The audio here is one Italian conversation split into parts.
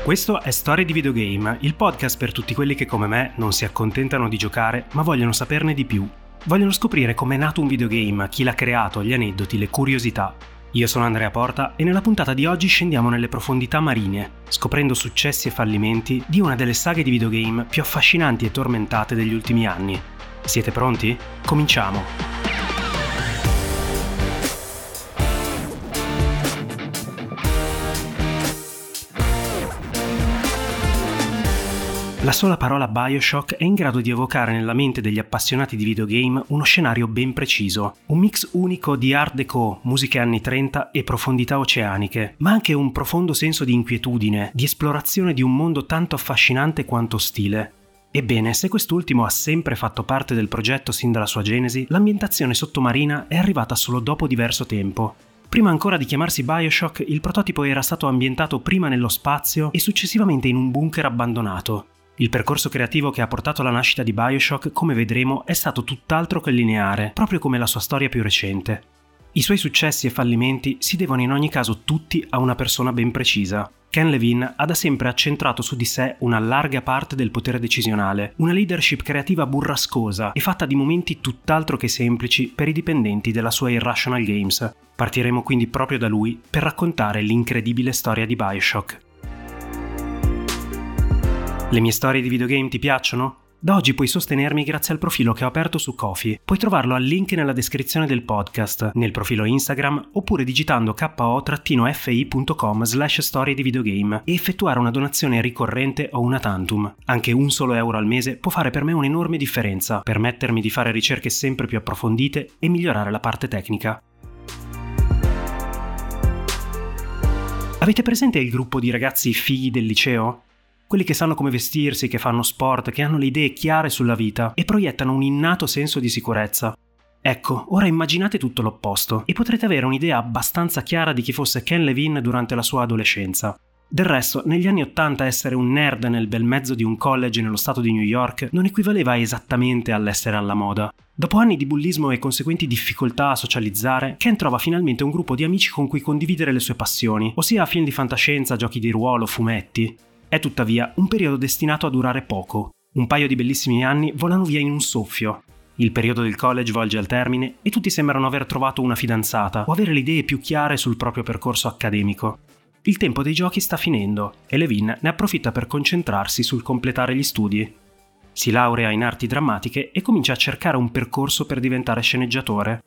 Questo è Storie di Videogame, il podcast per tutti quelli che come me non si accontentano di giocare ma vogliono saperne di più. Vogliono scoprire com'è nato un videogame, chi l'ha creato, gli aneddoti, le curiosità. Io sono Andrea Porta e nella puntata di oggi scendiamo nelle profondità marine, scoprendo successi e fallimenti di una delle saghe di videogame più affascinanti e tormentate degli ultimi anni. Siete pronti? Cominciamo! La sola parola BioShock è in grado di evocare nella mente degli appassionati di videogame uno scenario ben preciso, un mix unico di art déco, musiche anni 30 e profondità oceaniche, ma anche un profondo senso di inquietudine, di esplorazione di un mondo tanto affascinante quanto ostile. Ebbene, se quest'ultimo ha sempre fatto parte del progetto sin dalla sua genesi, l'ambientazione sottomarina è arrivata solo dopo diverso tempo. Prima ancora di chiamarsi BioShock, il prototipo era stato ambientato prima nello spazio e successivamente in un bunker abbandonato. Il percorso creativo che ha portato alla nascita di BioShock, come vedremo, è stato tutt'altro che lineare, proprio come la sua storia più recente. I suoi successi e fallimenti si devono in ogni caso tutti a una persona ben precisa. Ken Levine ha da sempre accentrato su di sé una larga parte del potere decisionale, una leadership creativa burrascosa e fatta di momenti tutt'altro che semplici per i dipendenti della sua Irrational Games. Partiremo quindi proprio da lui per raccontare l'incredibile storia di BioShock. Le mie storie di videogame ti piacciono? Da oggi puoi sostenermi grazie al profilo che ho aperto su Ko-fi. Puoi trovarlo al link nella descrizione del podcast, nel profilo Instagram oppure digitando ko-fi.com/storie di videogame e effettuare una donazione ricorrente o una tantum. Anche €1 al mese può fare per me un'enorme differenza, permettermi di fare ricerche sempre più approfondite e migliorare la parte tecnica. Avete presente il gruppo di ragazzi fighi del liceo? Quelli che sanno come vestirsi, che fanno sport, che hanno le idee chiare sulla vita e proiettano un innato senso di sicurezza. Ecco, ora immaginate tutto l'opposto e potrete avere un'idea abbastanza chiara di chi fosse Ken Levine durante la sua adolescenza. Del resto, negli anni '80 essere un nerd nel bel mezzo di un college nello stato di New York non equivaleva esattamente all'essere alla moda. Dopo anni di bullismo e conseguenti difficoltà a socializzare, Ken trova finalmente un gruppo di amici con cui condividere le sue passioni, ossia film di fantascienza, giochi di ruolo, fumetti. È tuttavia un periodo destinato a durare poco. Un paio di bellissimi anni volano via in un soffio. Il periodo del college volge al termine e tutti sembrano aver trovato una fidanzata o avere le idee più chiare sul proprio percorso accademico. Il tempo dei giochi sta finendo e Levine ne approfitta per concentrarsi sul completare gli studi. Si laurea in arti drammatiche e comincia a cercare un percorso per diventare sceneggiatore.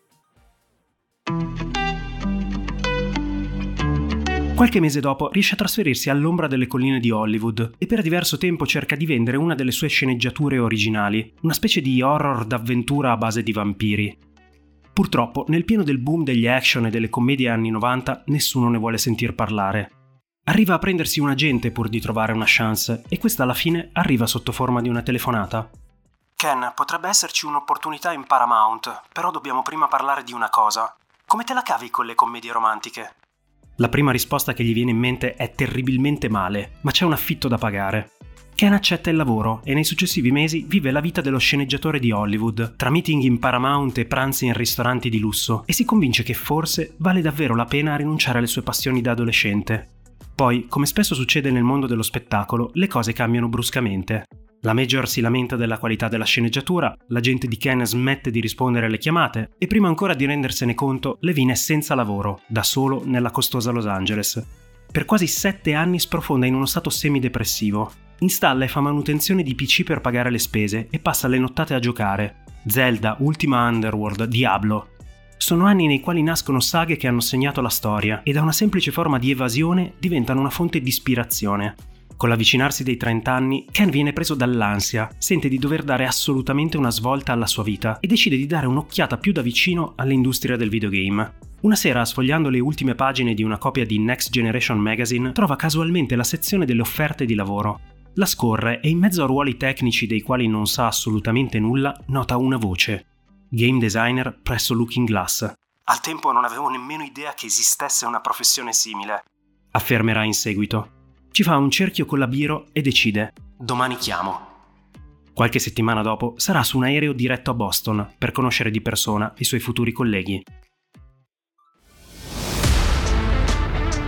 Qualche mese dopo riesce a trasferirsi all'ombra delle colline di Hollywood e per diverso tempo cerca di vendere una delle sue sceneggiature originali, una specie di horror d'avventura a base di vampiri. Purtroppo, nel pieno del boom degli action e delle commedie anni 90, nessuno ne vuole sentir parlare. Arriva a prendersi un agente pur di trovare una chance e questa alla fine arriva sotto forma di una telefonata. Ken, potrebbe esserci un'opportunità in Paramount, però dobbiamo prima parlare di una cosa. Come te la cavi con le commedie romantiche? La prima risposta che gli viene in mente è terribilmente male, ma c'è un affitto da pagare. Ken accetta il lavoro e nei successivi mesi vive la vita dello sceneggiatore di Hollywood, tra meeting in Paramount e pranzi in ristoranti di lusso, e si convince che forse vale davvero la pena rinunciare alle sue passioni da adolescente. Poi, come spesso succede nel mondo dello spettacolo, le cose cambiano bruscamente. La major si lamenta della qualità della sceneggiatura, l'agente di Ken smette di rispondere alle chiamate e prima ancora di rendersene conto, Levine è senza lavoro, da solo nella costosa Los Angeles. Per quasi 7 anni sprofonda in uno stato semidepressivo. Installa e fa manutenzione di PC per pagare le spese e passa le nottate a giocare. Zelda, Ultima Underworld, Diablo. Sono anni nei quali nascono saghe che hanno segnato la storia e da una semplice forma di evasione diventano una fonte di ispirazione. Con l'avvicinarsi dei 30 anni, Ken viene preso dall'ansia, sente di dover dare assolutamente una svolta alla sua vita e decide di dare un'occhiata più da vicino all'industria del videogame. Una sera, sfogliando le ultime pagine di una copia di Next Generation Magazine, trova casualmente la sezione delle offerte di lavoro. La scorre e in mezzo a ruoli tecnici dei quali non sa assolutamente nulla, nota una voce. Game designer presso Looking Glass. Al tempo non avevo nemmeno idea che esistesse una professione simile, affermerà in seguito. Ci fa un cerchio con la biro e decide: domani chiamo. Qualche settimana dopo sarà su un aereo diretto a Boston per conoscere di persona i suoi futuri colleghi.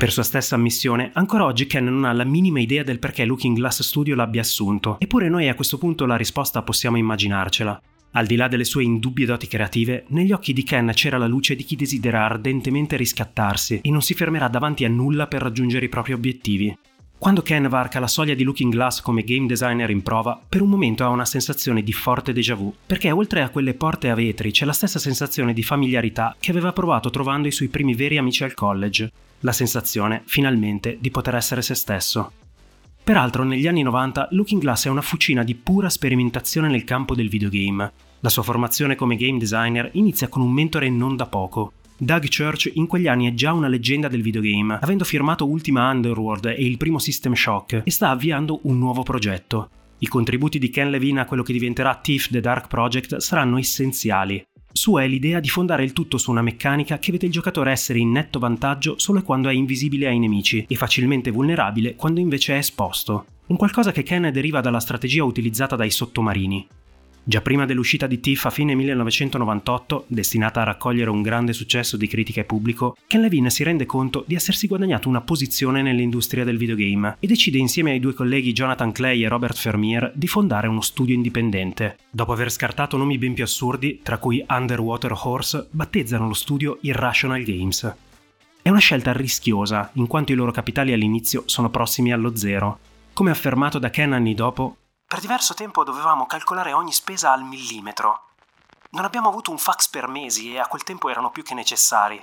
Per sua stessa ammissione, ancora oggi Ken non ha la minima idea del perché Looking Glass Studio l'abbia assunto, eppure noi a questo punto la risposta possiamo immaginarcela. Al di là delle sue indubbie doti creative, negli occhi di Ken c'era la luce di chi desidera ardentemente riscattarsi e non si fermerà davanti a nulla per raggiungere i propri obiettivi. Quando Ken varca la soglia di Looking Glass come game designer in prova, per un momento ha una sensazione di forte déjà vu, perché oltre a quelle porte a vetri c'è la stessa sensazione di familiarità che aveva provato trovando i suoi primi veri amici al college, la sensazione, finalmente, di poter essere se stesso. Peraltro, negli anni 90, Looking Glass è una fucina di pura sperimentazione nel campo del videogame. La sua formazione come game designer inizia con un mentore non da poco. Doug Church in quegli anni è già una leggenda del videogame, avendo firmato Ultima Underworld e il primo System Shock, e sta avviando un nuovo progetto. I contributi di Ken Levine a quello che diventerà Thief The Dark Project saranno essenziali. Sua è l'idea di fondare il tutto su una meccanica che vede il giocatore essere in netto vantaggio solo quando è invisibile ai nemici e facilmente vulnerabile quando invece è esposto. Un qualcosa che Ken deriva dalla strategia utilizzata dai sottomarini. Già prima dell'uscita di Thief a fine 1998, destinata a raccogliere un grande successo di critica e pubblico, Ken Levine si rende conto di essersi guadagnato una posizione nell'industria del videogame e decide insieme ai due colleghi Jonathan Clay e Robert Fermier di fondare uno studio indipendente. Dopo aver scartato nomi ben più assurdi, tra cui Underwater Horse, battezzano lo studio Irrational Games. È una scelta rischiosa, in quanto i loro capitali all'inizio sono prossimi allo zero. Come affermato da Ken anni dopo, per diverso tempo dovevamo calcolare ogni spesa al millimetro. Non abbiamo avuto un fax per mesi e a quel tempo erano più che necessari.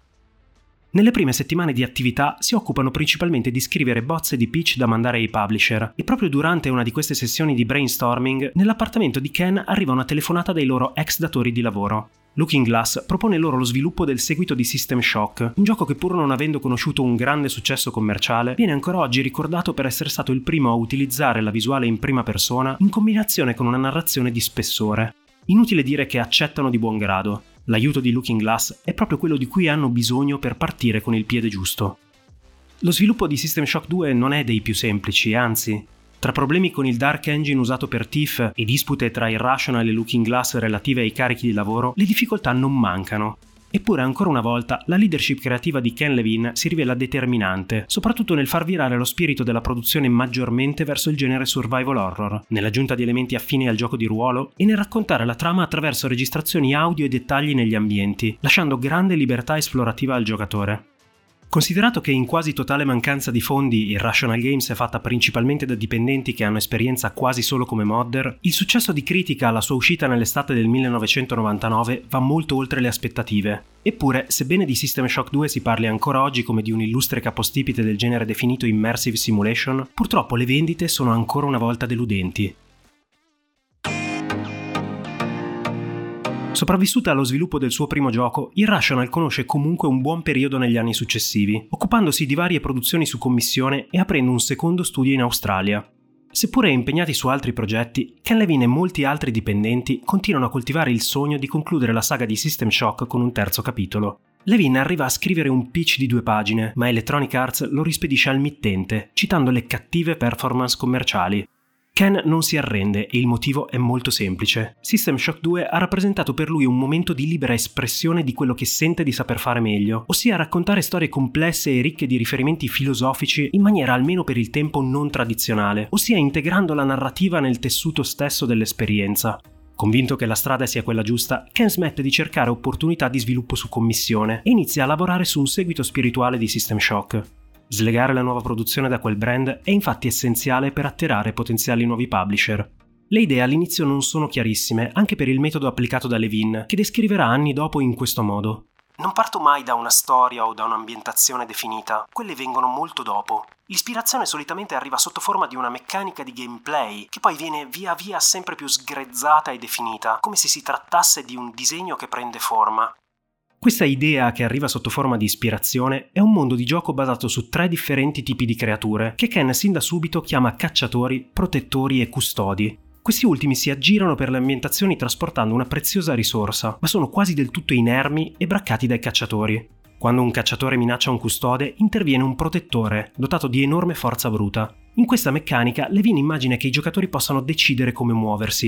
Nelle prime settimane di attività si occupano principalmente di scrivere bozze di pitch da mandare ai publisher e proprio durante una di queste sessioni di brainstorming nell'appartamento di Ken arriva una telefonata dai loro ex datori di lavoro. Looking Glass propone loro lo sviluppo del seguito di System Shock, un gioco che pur non avendo conosciuto un grande successo commerciale, viene ancora oggi ricordato per essere stato il primo a utilizzare la visuale in prima persona in combinazione con una narrazione di spessore. Inutile dire che accettano di buon grado. L'aiuto di Looking Glass è proprio quello di cui hanno bisogno per partire con il piede giusto. Lo sviluppo di System Shock 2 non è dei più semplici, anzi. Tra problemi con il Dark Engine usato per Thief e dispute tra Irrational e Looking Glass relative ai carichi di lavoro, le difficoltà non mancano. Eppure ancora una volta la leadership creativa di Ken Levine si rivela determinante, soprattutto nel far virare lo spirito della produzione maggiormente verso il genere survival horror, nell'aggiunta di elementi affini al gioco di ruolo e nel raccontare la trama attraverso registrazioni audio e dettagli negli ambienti, lasciando grande libertà esplorativa al giocatore. Considerato che in quasi totale mancanza di fondi Irrational Games è fatta principalmente da dipendenti che hanno esperienza quasi solo come modder, il successo di critica alla sua uscita nell'estate del 1999 va molto oltre le aspettative. Eppure, sebbene di System Shock 2 si parli ancora oggi come di un illustre capostipite del genere definito Immersive Simulation, purtroppo le vendite sono ancora una volta deludenti. Sopravvissuta allo sviluppo del suo primo gioco, Irrational conosce comunque un buon periodo negli anni successivi, occupandosi di varie produzioni su commissione e aprendo un secondo studio in Australia. Seppure impegnati su altri progetti, Ken Levine e molti altri dipendenti continuano a coltivare il sogno di concludere la saga di System Shock con un terzo capitolo. Levine arriva a scrivere un pitch di 2 pagine, ma Electronic Arts lo rispedisce al mittente, citando le cattive performance commerciali. Ken non si arrende e il motivo è molto semplice. System Shock 2 ha rappresentato per lui un momento di libera espressione di quello che sente di saper fare meglio, ossia raccontare storie complesse e ricche di riferimenti filosofici in maniera almeno per il tempo non tradizionale, ossia integrando la narrativa nel tessuto stesso dell'esperienza. Convinto che la strada sia quella giusta, Ken smette di cercare opportunità di sviluppo su commissione e inizia a lavorare su un seguito spirituale di System Shock. Slegare la nuova produzione da quel brand è infatti essenziale per attirare potenziali nuovi publisher. Le idee all'inizio non sono chiarissime, anche per il metodo applicato da Levine, che descriverà anni dopo in questo modo. Non parto mai da una storia o da un'ambientazione definita, quelle vengono molto dopo. L'ispirazione solitamente arriva sotto forma di una meccanica di gameplay, che poi viene via via sempre più sgrezzata e definita, come se si trattasse di un disegno che prende forma. Questa idea che arriva sotto forma di ispirazione è un mondo di gioco basato su 3 differenti tipi di creature, che Ken sin da subito chiama cacciatori, protettori e custodi. Questi ultimi si aggirano per le ambientazioni trasportando una preziosa risorsa, ma sono quasi del tutto inermi e braccati dai cacciatori. Quando un cacciatore minaccia un custode, interviene un protettore, dotato di enorme forza bruta. In questa meccanica, Levine immagina che i giocatori possano decidere come muoversi.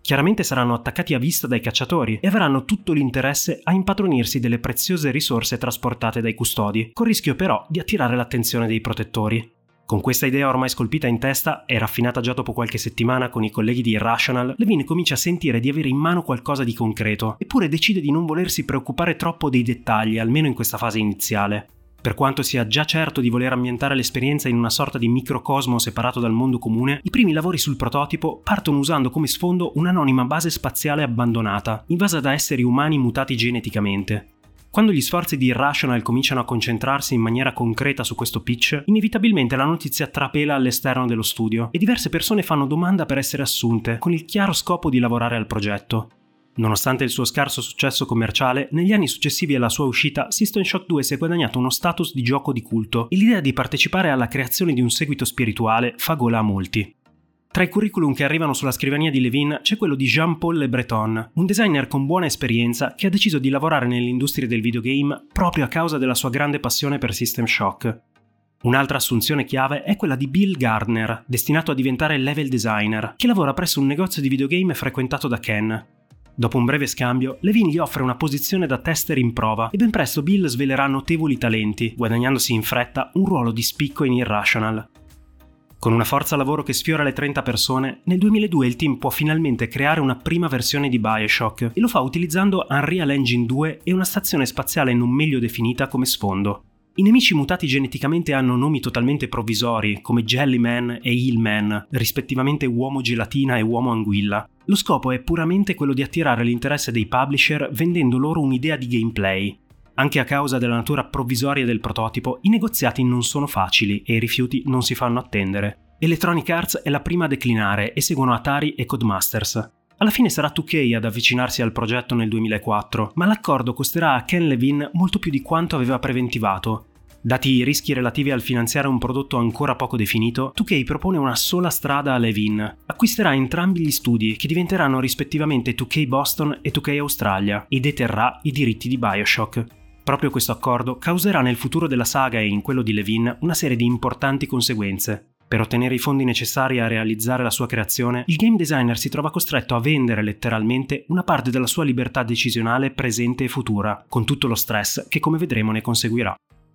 Chiaramente saranno attaccati a vista dai cacciatori e avranno tutto l'interesse a impadronirsi delle preziose risorse trasportate dai custodi, col rischio però di attirare l'attenzione dei protettori. Con questa idea ormai scolpita in testa e raffinata già dopo qualche settimana con i colleghi di Irrational, Levine comincia a sentire di avere in mano qualcosa di concreto, eppure decide di non volersi preoccupare troppo dei dettagli, almeno in questa fase iniziale. Per quanto sia già certo di voler ambientare l'esperienza in una sorta di microcosmo separato dal mondo comune, i primi lavori sul prototipo partono usando come sfondo un'anonima base spaziale abbandonata, invasa da esseri umani mutati geneticamente. Quando gli sforzi di Irrational cominciano a concentrarsi in maniera concreta su questo pitch, inevitabilmente la notizia trapela all'esterno dello studio e diverse persone fanno domanda per essere assunte, con il chiaro scopo di lavorare al progetto. Nonostante il suo scarso successo commerciale, negli anni successivi alla sua uscita, System Shock 2 si è guadagnato uno status di gioco di culto e l'idea di partecipare alla creazione di un seguito spirituale fa gola a molti. Tra i curriculum che arrivano sulla scrivania di Levine c'è quello di Jean-Paul Le Breton, un designer con buona esperienza che ha deciso di lavorare nell'industria del videogame proprio a causa della sua grande passione per System Shock. Un'altra assunzione chiave è quella di Bill Gardner, destinato a diventare level designer, che lavora presso un negozio di videogame frequentato da Ken. Dopo un breve scambio, Levine gli offre una posizione da tester in prova e ben presto Bill svelerà notevoli talenti, guadagnandosi in fretta un ruolo di spicco in Irrational. Con una forza lavoro che sfiora le 30 persone, nel 2002 il team può finalmente creare una prima versione di BioShock e lo fa utilizzando Unreal Engine 2 e una stazione spaziale non meglio definita come sfondo. I nemici mutati geneticamente hanno nomi totalmente provvisori, come Jellyman e Hillman, rispettivamente uomo gelatina e uomo anguilla. Lo scopo è puramente quello di attirare l'interesse dei publisher vendendo loro un'idea di gameplay. Anche a causa della natura provvisoria del prototipo, i negoziati non sono facili e i rifiuti non si fanno attendere. Electronic Arts è la prima a declinare e seguono Atari e Codemasters. Alla fine sarà 2K ad avvicinarsi al progetto nel 2004, ma l'accordo costerà a Ken Levine molto più di quanto aveva preventivato. Dati i rischi relativi al finanziare un prodotto ancora poco definito, 2K propone una sola strada a Levine. Acquisterà entrambi gli studi, che diventeranno rispettivamente 2K Boston e 2K Australia, e deterrà i diritti di BioShock. Proprio questo accordo causerà nel futuro della saga e in quello di Levine una serie di importanti conseguenze. Per ottenere i fondi necessari a realizzare la sua creazione, il game designer si trova costretto a vendere letteralmente una parte della sua libertà decisionale presente e futura, con tutto lo stress che, come vedremo, ne conseguirà.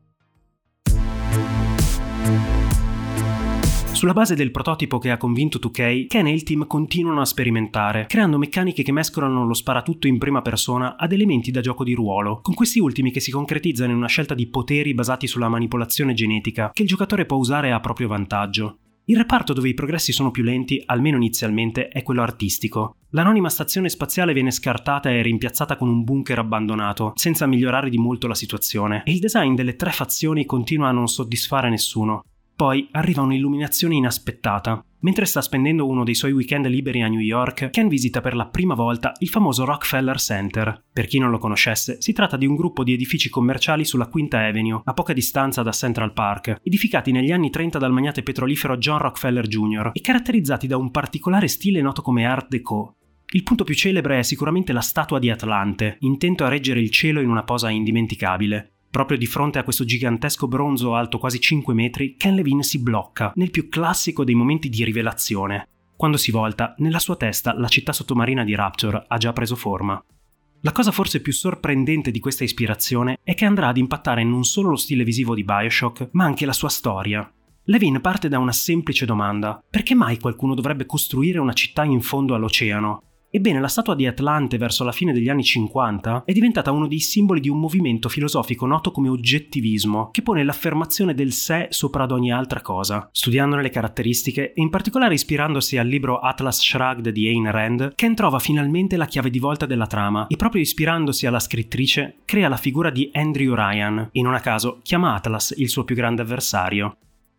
Sulla base del prototipo che ha convinto 2K, Ken e il team continuano a sperimentare, creando meccaniche che mescolano lo sparatutto in prima persona ad elementi da gioco di ruolo, con questi ultimi che si concretizzano in una scelta di poteri basati sulla manipolazione genetica che il giocatore può usare a proprio vantaggio. Il reparto dove i progressi sono più lenti, almeno inizialmente, è quello artistico. L'anonima stazione spaziale viene scartata e rimpiazzata con un bunker abbandonato, senza migliorare di molto la situazione, e il design delle 3 fazioni continua a non soddisfare nessuno. Poi arriva un'illuminazione inaspettata. Mentre sta spendendo uno dei suoi weekend liberi a New York, Ken visita per la prima volta il famoso Rockefeller Center. Per chi non lo conoscesse, si tratta di un gruppo di edifici commerciali sulla Quinta Avenue, a poca distanza da Central Park, edificati negli anni 30 dal magnate petrolifero John Rockefeller Jr. e caratterizzati da un particolare stile noto come Art Deco. Il punto più celebre è sicuramente la statua di Atlante, intento a reggere il cielo in una posa indimenticabile. Proprio di fronte a questo gigantesco bronzo alto quasi 5 metri, Ken Levine si blocca, nel più classico dei momenti di rivelazione. Quando si volta, nella sua testa la città sottomarina di Rapture ha già preso forma. La cosa forse più sorprendente di questa ispirazione è che andrà ad impattare non solo lo stile visivo di BioShock, ma anche la sua storia. Levine parte da una semplice domanda: perché mai qualcuno dovrebbe costruire una città in fondo all'oceano? Ebbene, la statua di Atlante verso la fine degli anni 50 è diventata uno dei simboli di un movimento filosofico noto come oggettivismo, che pone l'affermazione del sé sopra ad ogni altra cosa. Studiandone le caratteristiche e in particolare ispirandosi al libro Atlas Shrugged di Ayn Rand, Ken trova finalmente la chiave di volta della trama e proprio ispirandosi alla scrittrice crea la figura di Andrew Ryan e non a caso chiama Atlas il suo più grande avversario.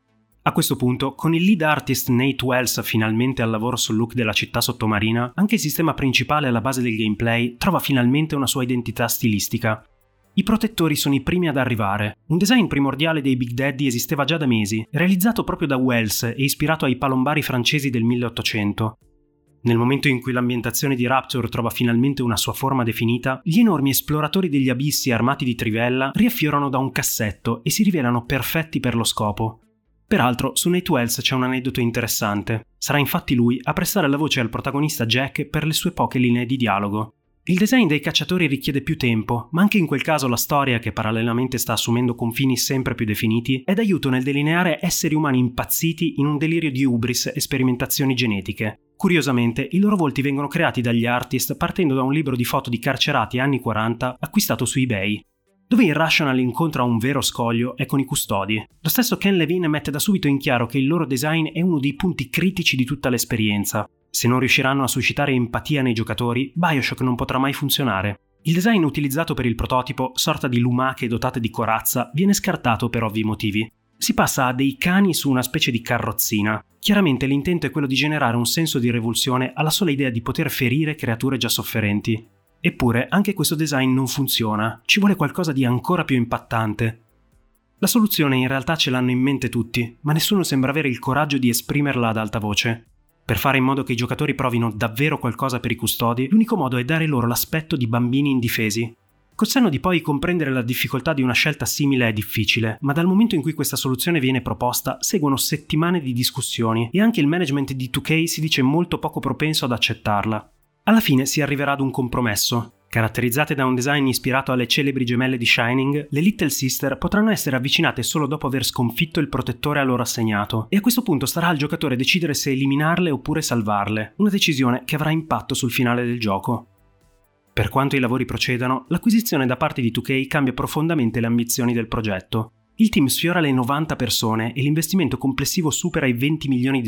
A questo punto, con il lead artist Nate Wells finalmente al lavoro sul look della città sottomarina, anche il sistema principale alla base del gameplay trova finalmente una sua identità stilistica. I protettori sono i primi ad arrivare. Un design primordiale dei Big Daddy esisteva già da mesi, realizzato proprio da Wells e ispirato ai palombari francesi del 1800. Nel momento in cui l'ambientazione di Rapture trova finalmente una sua forma definita, gli enormi esploratori degli abissi armati di trivella riaffiorano da un cassetto e si rivelano perfetti per lo scopo. Peraltro, su Nate Wells c'è un aneddoto interessante. Sarà infatti lui a prestare la voce al protagonista Jack per le sue poche linee di dialogo. Il design dei cacciatori richiede più tempo, ma anche in quel caso la storia, che parallelamente sta assumendo confini sempre più definiti, è d'aiuto nel delineare esseri umani impazziti in un delirio di hubris e sperimentazioni genetiche. Curiosamente, i loro volti vengono creati dagli artist partendo da un libro di foto di carcerati anni 40 acquistato su eBay. Dove Irrational incontra un vero scoglio è con i custodi. Lo stesso Ken Levine mette da subito in chiaro che il loro design è uno dei punti critici di tutta l'esperienza. Se non riusciranno a suscitare empatia nei giocatori, BioShock non potrà mai funzionare. Il design utilizzato per il prototipo, sorta di lumache dotate di corazza, viene scartato per ovvi motivi. Si passa a dei cani su una specie di carrozzina. Chiaramente l'intento è quello di generare un senso di revulsione alla sola idea di poter ferire creature già sofferenti. Eppure anche questo design non funziona, ci vuole qualcosa di ancora più impattante. La soluzione in realtà ce l'hanno in mente tutti, ma nessuno sembra avere il coraggio di esprimerla ad alta voce. Per fare in modo che i giocatori provino davvero qualcosa per i custodi, l'unico modo è dare loro l'aspetto di bambini indifesi. Col senno di poi comprendere la difficoltà di una scelta simile è difficile, ma dal momento in cui questa soluzione viene proposta seguono settimane di discussioni e anche il management di 2K si dice molto poco propenso ad accettarla. Alla fine si arriverà ad un compromesso. Caratterizzate da un design ispirato alle celebri gemelle di Shining, le Little Sister potranno essere avvicinate solo dopo aver sconfitto il protettore a loro assegnato, e a questo punto starà al giocatore decidere se eliminarle oppure salvarle, una decisione che avrà impatto sul finale del gioco. Per quanto i lavori procedano, l'acquisizione da parte di 2K cambia profondamente le ambizioni del progetto. Il team sfiora le 90 persone e l'investimento complessivo supera i $20 milioni.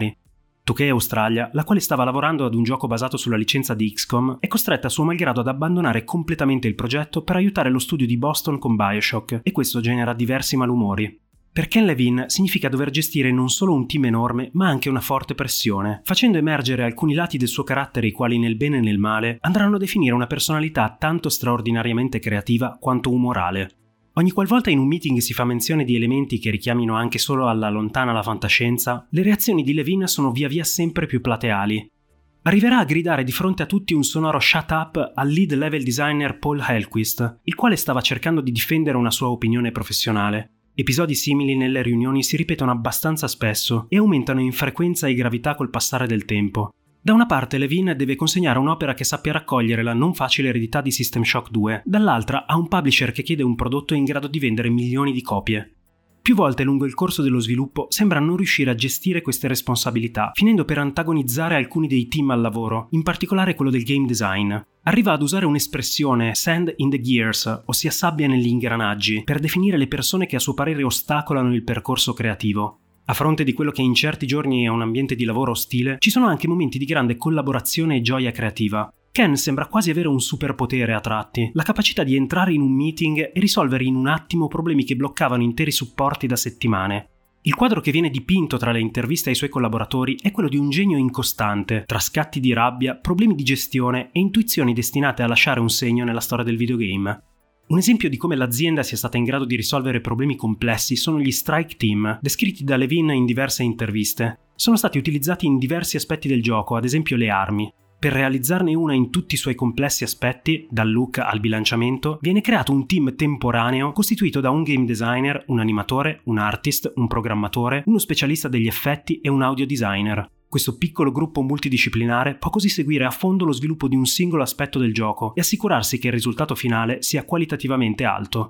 2K Australia, la quale stava lavorando ad un gioco basato sulla licenza di XCOM, è costretta a suo malgrado ad abbandonare completamente il progetto per aiutare lo studio di Boston con BioShock, e questo genera diversi malumori. Per Ken Levine significa dover gestire non solo un team enorme, ma anche una forte pressione, facendo emergere alcuni lati del suo carattere i quali nel bene e nel male andranno a definire una personalità tanto straordinariamente creativa quanto umorale. Ogni qualvolta in un meeting si fa menzione di elementi che richiamino anche solo alla lontana la fantascienza, le reazioni di Levine sono via via sempre più plateali. Arriverà a gridare di fronte a tutti un sonoro shut up al lead level designer Paul Hellquist, il quale stava cercando di difendere una sua opinione professionale. Episodi simili nelle riunioni si ripetono abbastanza spesso e aumentano in frequenza e gravità col passare del tempo. Da una parte Levine deve consegnare un'opera che sappia raccogliere la non facile eredità di System Shock 2, dall'altra ha un publisher che chiede un prodotto in grado di vendere milioni di copie. Più volte lungo il corso dello sviluppo sembra non riuscire a gestire queste responsabilità, finendo per antagonizzare alcuni dei team al lavoro, in particolare quello del game design. Arriva ad usare un'espressione sand in the gears, ossia sabbia negli ingranaggi, per definire le persone che a suo parere ostacolano il percorso creativo. A fronte di quello che in certi giorni è un ambiente di lavoro ostile, ci sono anche momenti di grande collaborazione e gioia creativa. Ken sembra quasi avere un superpotere a tratti, la capacità di entrare in un meeting e risolvere in un attimo problemi che bloccavano interi supporti da settimane. Il quadro che viene dipinto tra le interviste ai suoi collaboratori è quello di un genio incostante, tra scatti di rabbia, problemi di gestione e intuizioni destinate a lasciare un segno nella storia del videogame. Un esempio di come l'azienda sia stata in grado di risolvere problemi complessi sono gli Strike Team, descritti da Levine in diverse interviste. Sono stati utilizzati in diversi aspetti del gioco, ad esempio le armi. Per realizzarne una in tutti i suoi complessi aspetti, dal look al bilanciamento, viene creato un team temporaneo costituito da un game designer, un animatore, un artist, un programmatore, uno specialista degli effetti e un audio designer. Questo piccolo gruppo multidisciplinare può così seguire a fondo lo sviluppo di un singolo aspetto del gioco e assicurarsi che il risultato finale sia qualitativamente alto.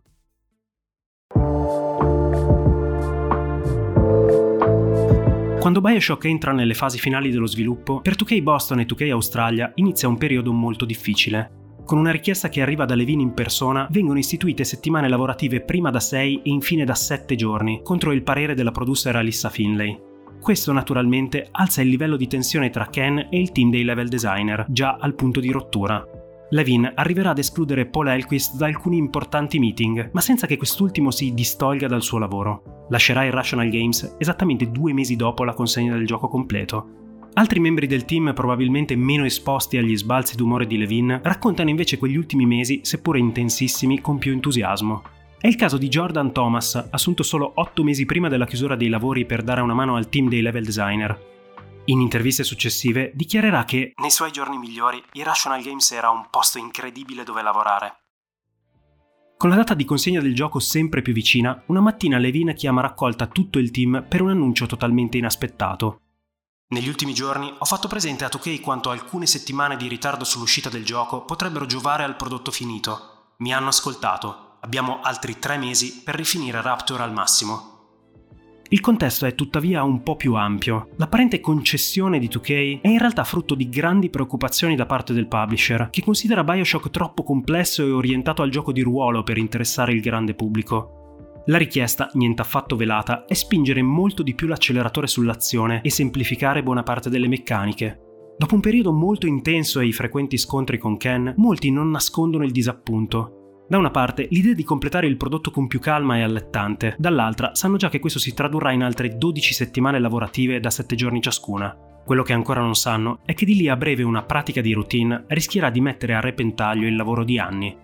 Quando BioShock entra nelle fasi finali dello sviluppo, per 2K Boston e 2K Australia inizia un periodo molto difficile. Con una richiesta che arriva da Levine in persona, vengono istituite settimane lavorative prima da 6 e infine da 7 giorni, contro il parere della producer Alyssa Finlay. Questo naturalmente alza il livello di tensione tra Ken e il team dei level designer, già al punto di rottura. Levine arriverà ad escludere Paul Hellquist da alcuni importanti meeting, ma senza che quest'ultimo si distolga dal suo lavoro. Lascerà Irrational Games esattamente 2 mesi dopo la consegna del gioco completo. Altri membri del team, probabilmente meno esposti agli sbalzi d'umore di Levine, raccontano invece quegli ultimi mesi, seppure intensissimi, con più entusiasmo. È il caso di Jordan Thomas, assunto solo 8 mesi prima della chiusura dei lavori per dare una mano al team dei level designer. In interviste successive dichiarerà che nei suoi giorni migliori Irrational Games era un posto incredibile dove lavorare. Con la data di consegna del gioco sempre più vicina, una mattina Levine chiama a raccolta tutto il team per un annuncio totalmente inaspettato. Negli ultimi giorni ho fatto presente a 2K quanto alcune settimane di ritardo sull'uscita del gioco potrebbero giovare al prodotto finito. Mi hanno ascoltato. Abbiamo altri 3 mesi per rifinire Rapture al massimo. Il contesto è tuttavia un po' più ampio. L'apparente concessione di 2K è in realtà frutto di grandi preoccupazioni da parte del publisher, che considera BioShock troppo complesso e orientato al gioco di ruolo per interessare il grande pubblico. La richiesta, niente affatto velata, è spingere molto di più l'acceleratore sull'azione e semplificare buona parte delle meccaniche. Dopo un periodo molto intenso e i frequenti scontri con Ken, molti non nascondono il disappunto. Da una parte, l'idea di completare il prodotto con più calma è allettante, dall'altra sanno già che questo si tradurrà in altre 12 settimane lavorative da 7 giorni ciascuna. Quello che ancora non sanno è che di lì a breve una pratica di routine rischierà di mettere a repentaglio il lavoro di anni.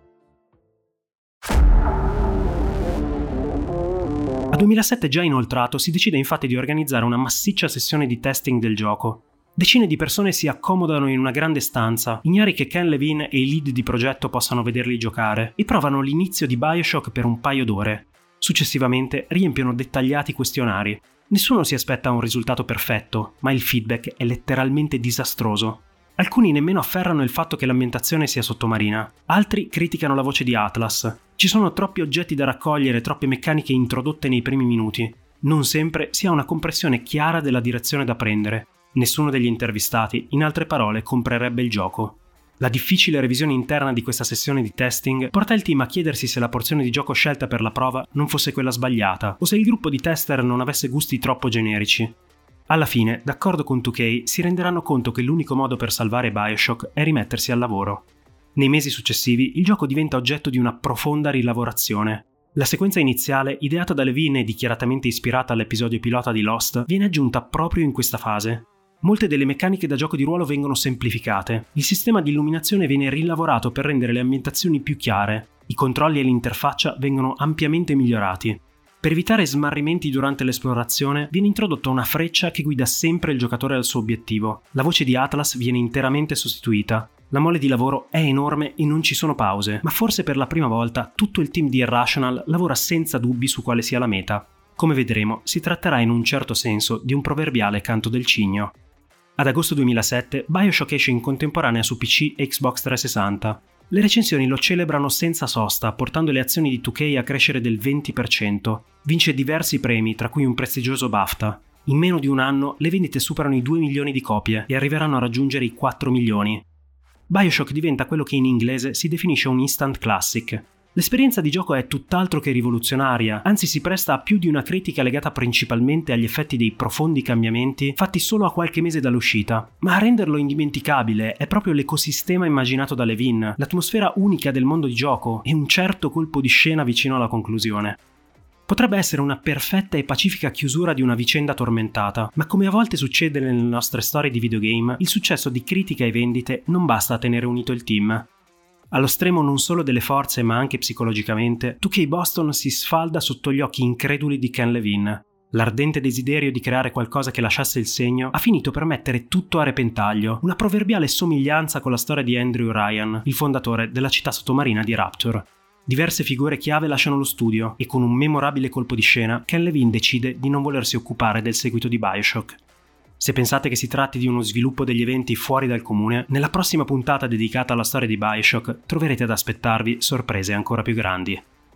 A 2007 già inoltrato si decide infatti di organizzare una massiccia sessione di testing del gioco. Decine di persone si accomodano in una grande stanza, ignari che Ken Levine e i lead di progetto possano vederli giocare, e provano l'inizio di BioShock per un paio d'ore. Successivamente riempiono dettagliati questionari. Nessuno si aspetta un risultato perfetto, ma il feedback è letteralmente disastroso. Alcuni nemmeno afferrano il fatto che l'ambientazione sia sottomarina, altri criticano la voce di Atlas. Ci sono troppi oggetti da raccogliere, troppe meccaniche introdotte nei primi minuti. Non sempre si ha una compressione chiara della direzione da prendere. Nessuno degli intervistati, in altre parole, comprerebbe il gioco. La difficile revisione interna di questa sessione di testing porta il team a chiedersi se la porzione di gioco scelta per la prova non fosse quella sbagliata, o se il gruppo di tester non avesse gusti troppo generici. Alla fine, d'accordo con 2K, si renderanno conto che l'unico modo per salvare BioShock è rimettersi al lavoro. Nei mesi successivi, il gioco diventa oggetto di una profonda rilavorazione. La sequenza iniziale, ideata da Levine e dichiaratamente ispirata all'episodio pilota di Lost, viene aggiunta proprio in questa fase. Molte delle meccaniche da gioco di ruolo vengono semplificate. Il sistema di illuminazione viene rilavorato per rendere le ambientazioni più chiare. I controlli e l'interfaccia vengono ampiamente migliorati. Per evitare smarrimenti durante l'esplorazione, viene introdotta una freccia che guida sempre il giocatore al suo obiettivo. La voce di Atlas viene interamente sostituita. La mole di lavoro è enorme e non ci sono pause, ma forse per la prima volta tutto il team di Irrational lavora senza dubbi su quale sia la meta. Come vedremo, si tratterà in un certo senso di un proverbiale canto del cigno. Ad agosto 2007, BioShock esce in contemporanea su PC e Xbox 360. Le recensioni lo celebrano senza sosta, portando le azioni di 2K a crescere del 20%. Vince diversi premi, tra cui un prestigioso BAFTA. In meno di un anno, le vendite superano i 2 milioni di copie e arriveranno a raggiungere i 4 milioni. BioShock diventa quello che in inglese si definisce un instant classic. L'esperienza di gioco è tutt'altro che rivoluzionaria, anzi si presta a più di una critica legata principalmente agli effetti dei profondi cambiamenti fatti solo a qualche mese dall'uscita. Ma a renderlo indimenticabile è proprio l'ecosistema immaginato da Levine, l'atmosfera unica del mondo di gioco e un certo colpo di scena vicino alla conclusione. Potrebbe essere una perfetta e pacifica chiusura di una vicenda tormentata, ma come a volte succede nelle nostre storie di videogame, il successo di critica e vendite non basta a tenere unito il team. Allo stremo non solo delle forze ma anche psicologicamente, 2K Boston si sfalda sotto gli occhi increduli di Ken Levine. L'ardente desiderio di creare qualcosa che lasciasse il segno ha finito per mettere tutto a repentaglio, una proverbiale somiglianza con la storia di Andrew Ryan, il fondatore della città sottomarina di Rapture. Diverse figure chiave lasciano lo studio e con un memorabile colpo di scena Ken Levine decide di non volersi occupare del seguito di BioShock. Se pensate che si tratti di uno sviluppo degli eventi fuori dal comune, nella prossima puntata dedicata alla storia di BioShock troverete ad aspettarvi sorprese ancora più grandi.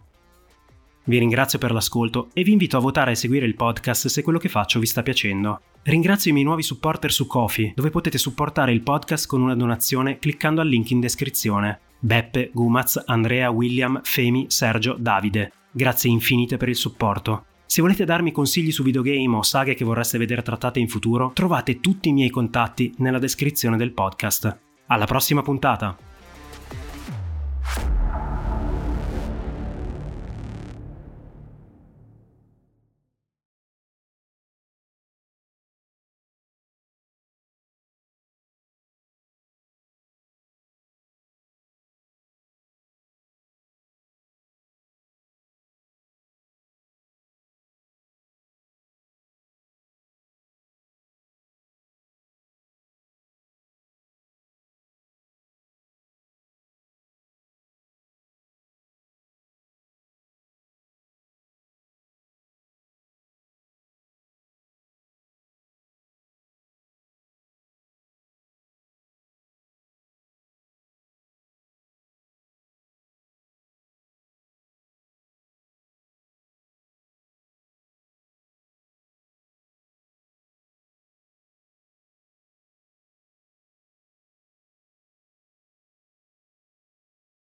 Vi ringrazio per l'ascolto e vi invito a votare e seguire il podcast se quello che faccio vi sta piacendo. Ringrazio i miei nuovi supporter su Ko-fi, dove potete supportare il podcast con una donazione cliccando al link in descrizione. Beppe, Gumaz, Andrea, William, Femi, Sergio, Davide. Grazie infinite per il supporto. Se volete darmi consigli su videogame o saghe che vorreste vedere trattate in futuro, trovate tutti i miei contatti nella descrizione del podcast. Alla prossima puntata!